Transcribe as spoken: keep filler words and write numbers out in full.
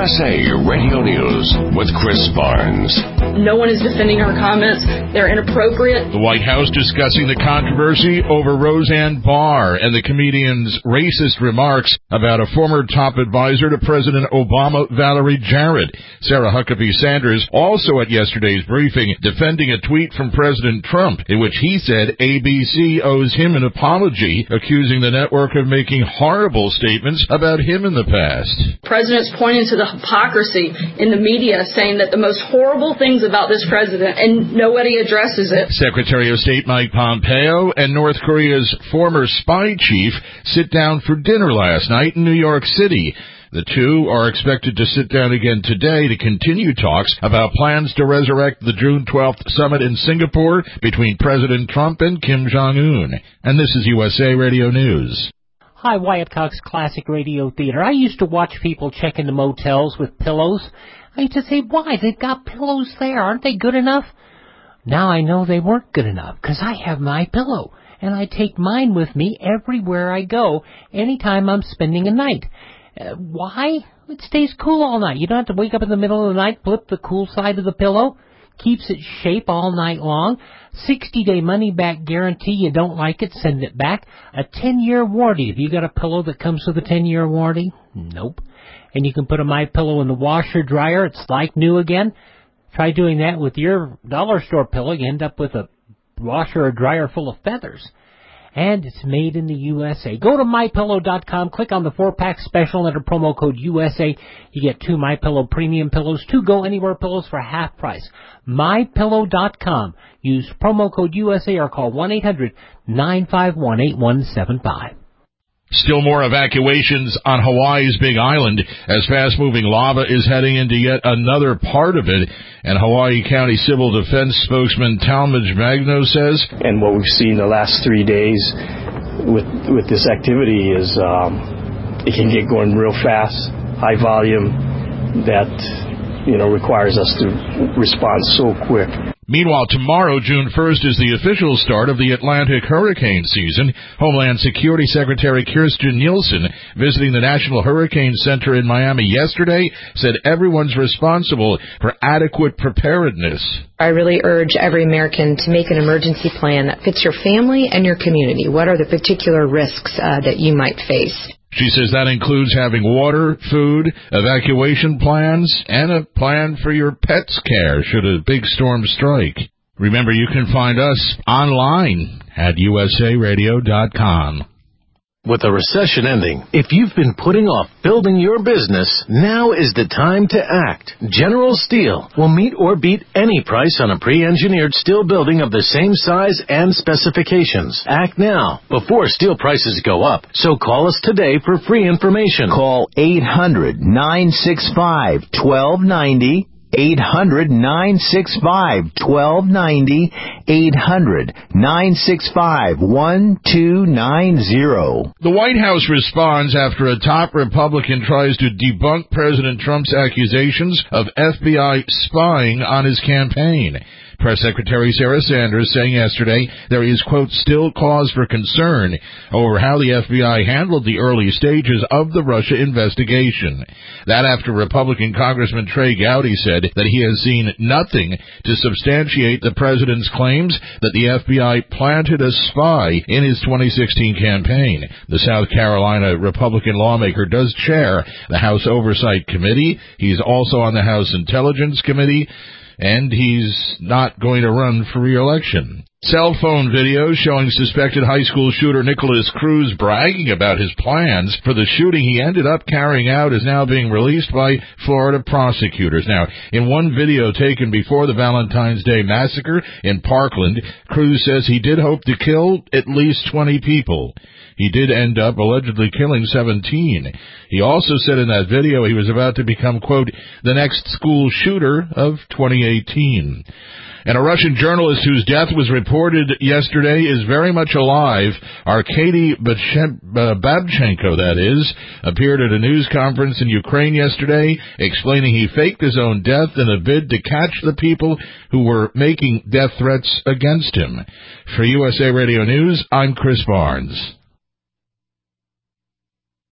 S A Radio News with Chris Barnes. No one is defending her comments. They're inappropriate. The White House discussing the controversy over Roseanne Barr and the comedian's racist remarks about a former top advisor to President Obama, Valerie Jarrett. Sarah Huckabee Sanders also at yesterday's briefing defending a tweet from President Trump in which he said A B C owes him an apology, accusing the network of making horrible statements about him in the past. President's pointing to the hypocrisy in the media, saying that the most horrible things about this president, and nobody addresses it. Secretary of State Mike Pompeo and North Korea's former spy chief sit down for dinner last night in New York City. The two are expected to sit down again today to continue talks about plans to resurrect the June twelfth summit in Singapore between President Trump and Kim Jong-un. And this is U S A Radio News. Hi, Wyatt Cox Classic Radio Theater. I used to watch people check into motels with pillows. I used to say, why? They've got pillows there. Aren't they good enough? Now I know they weren't good enough because I have my pillow, and I take mine with me everywhere I go, anytime I'm spending a night. Uh, why? It stays cool all night. You don't have to wake up in the middle of the night, flip the cool side of the pillow. Keeps its shape all night long. sixty-day money-back guarantee. You don't like it, send it back. A ten-year warranty. Have you got a pillow that comes with a ten-year warranty? Nope. And you can put a MyPillow in the washer dryer. It's like new again. Try doing that with your dollar store pillow. You end up with a washer or dryer full of feathers. And it's made in the U S A. Go to my pillow dot com, click on the four-pack special, enter promo code U S A. You get two MyPillow premium pillows, two Go Anywhere pillows for half price. my pillow dot com. Use promo code U S A or call one eight hundred nine five one eight one seven five. Still more evacuations on Hawaii's Big Island as fast-moving lava is heading into yet another part of it. And Hawaii County Civil Defense spokesman Talmadge Magno says, and what we've seen the last three days with with this activity is um, it can get going real fast, high volume, that, you know, requires us to respond so quick. Meanwhile, tomorrow, June first, is the official start of the Atlantic hurricane season. Homeland Security Secretary Kirstjen Nielsen, visiting the National Hurricane Center in Miami yesterday, said everyone's responsible for adequate preparedness. I really urge every American to make an emergency plan that fits your family and your community. What are the particular risks uh, that you might face? She says that includes having water, food, evacuation plans, and a plan for your pet's care should a big storm strike. Remember, you can find us online at U S A radio dot com. With the recession ending, if you've been putting off building your business, now is the time to act. General Steel will meet or beat any price on a pre-engineered steel building of the same size and specifications. Act now, before steel prices go up. So call us today for free information. Call eight hundred nine six five one two nine zero. eight hundred nine six five one two nine zero. eight hundred nine six five one two nine zero. The White House responds after a top Republican tries to debunk President Trump's accusations of F B I spying on his campaign. Press Secretary Sarah Sanders saying yesterday there is, quote, still cause for concern over how the F B I handled the early stages of the Russia investigation. That after Republican Congressman Trey Gowdy said that he has seen nothing to substantiate the president's claims that the F B I planted a spy in his twenty sixteen campaign. The South Carolina Republican lawmaker does chair the House Oversight Committee. He's also on the House Intelligence Committee. And he's not going to run for re-election. Cell phone videos showing suspected high school shooter Nicholas Cruz bragging about his plans for the shooting he ended up carrying out is now being released by Florida prosecutors. Now, in one video taken before the Valentine's Day massacre in Parkland, Cruz says he did hope to kill at least twenty people. He did end up allegedly killing seventeen. He also said in that video he was about to become, quote, the next school shooter of twenty eighteen. And a Russian journalist whose death was reported yesterday is very much alive. Arkady Babchenko, that is, appeared at a news conference in Ukraine yesterday explaining he faked his own death in a bid to catch the people who were making death threats against him. For U S A Radio News, I'm Chris Barnes.